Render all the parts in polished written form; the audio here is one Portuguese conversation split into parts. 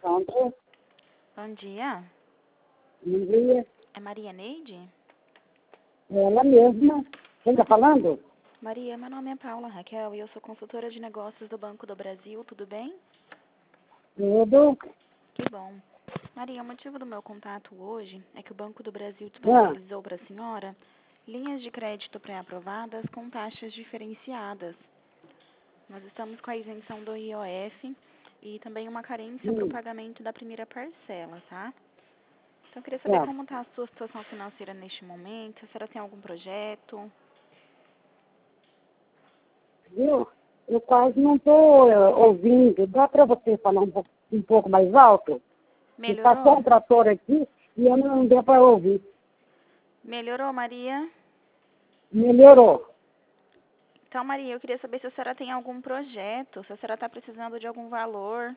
Alô? Bom dia. Bom dia. É Maria Neide? Ela mesma. Quem está falando? Maria, meu nome é Paula Raquel e eu sou consultora de negócios do Banco do Brasil, tudo bem? Tudo. Que bom. Maria, o motivo do meu contato hoje é que o Banco do Brasil disponibilizou para a senhora linhas de crédito pré-aprovadas com taxas diferenciadas. Nós estamos com a isenção do IOF e também uma carência para o pagamento da primeira parcela, tá? Então, eu queria saber como está a sua situação financeira neste momento, se a senhora tem algum projeto. Viu? Eu quase não estou ouvindo. Dá para você falar um pouco mais alto? E passou um Melhorou? trator aqui e eu não deu para ouvir. Melhorou, Maria? Melhorou. Então, Maria, eu queria saber se a senhora tem algum projeto, se a senhora está precisando de algum valor.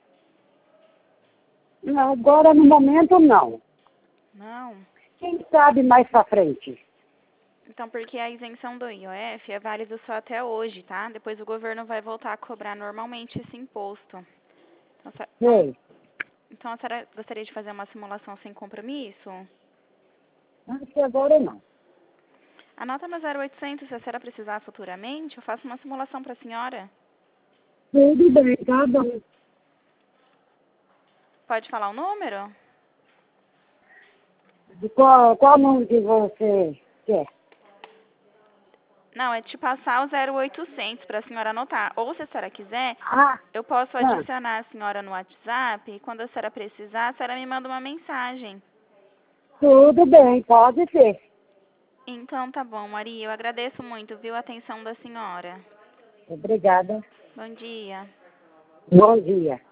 Agora, no momento, não. Não? Quem sabe mais para frente? Então, porque a isenção do IOF é válida só até hoje, tá? Depois o governo vai voltar a cobrar normalmente esse imposto. Sei. Então, a senhora gostaria de fazer uma simulação sem compromisso? Acho que agora não. Anota no 0800, se a senhora precisar futuramente, eu faço uma simulação para a senhora. Tudo bem, tá bom. Pode falar o número? Qual nome que você quer? Não, é te passar o 0800 para a senhora anotar. Ou, se a senhora quiser, Ah, eu posso adicionar a senhora no WhatsApp e quando a senhora precisar, a senhora me manda uma mensagem. tudo bem, pode ser. Então, tá bom, Maria. Eu agradeço muito, viu, a atenção da senhora. Obrigada. Bom dia. Bom dia.